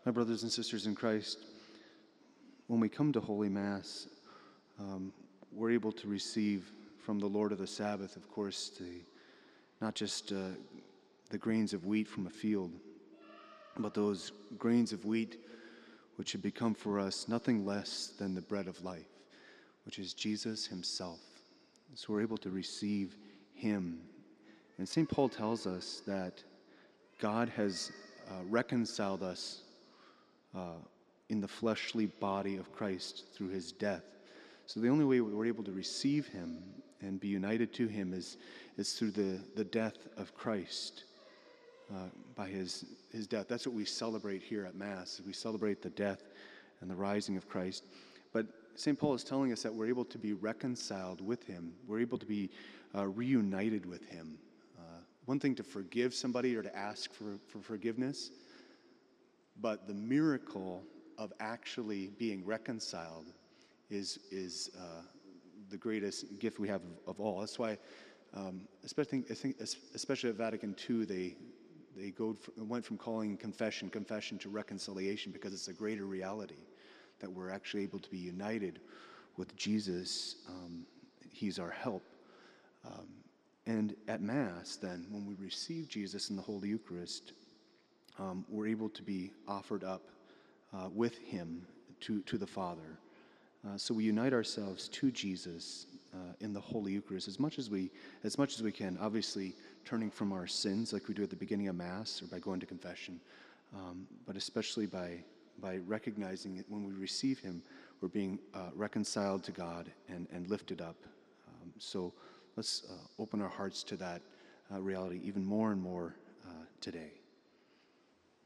My brothers and sisters in Christ, when we come to Holy Mass, we're able to receive from the Lord of the Sabbath, of course, not just the grains of wheat from a field, but those grains of wheat which have become for us nothing less than the bread of life, which is Jesus himself. So we're able to receive him. And St. Paul tells us that God has reconciled us in the fleshly body of Christ through his death. So the only way we're able to receive him and be united to him is through the death of Christ, by his death. That's what we celebrate here at Mass. We celebrate the death and the rising of Christ. But St. Paul is telling us that we're able to be reconciled with him. We're able to be reunited with him. One thing to forgive somebody or to ask for forgiveness, but the miracle of actually being reconciled is the greatest gift we have of all. That's why, especially at Vatican II, they went from calling confession to reconciliation, because it's a greater reality that we're actually able to be united with Jesus. He's our help. And at Mass, then, when we receive Jesus in the Holy Eucharist, we're able to be offered up with him to the Father. So we unite ourselves to Jesus in the Holy Eucharist as much as we can. Obviously, turning from our sins, like we do at the beginning of Mass, or by going to confession, but especially by recognizing that when we receive him, we're being reconciled to God and lifted up. So let's open our hearts to that reality even more and more today.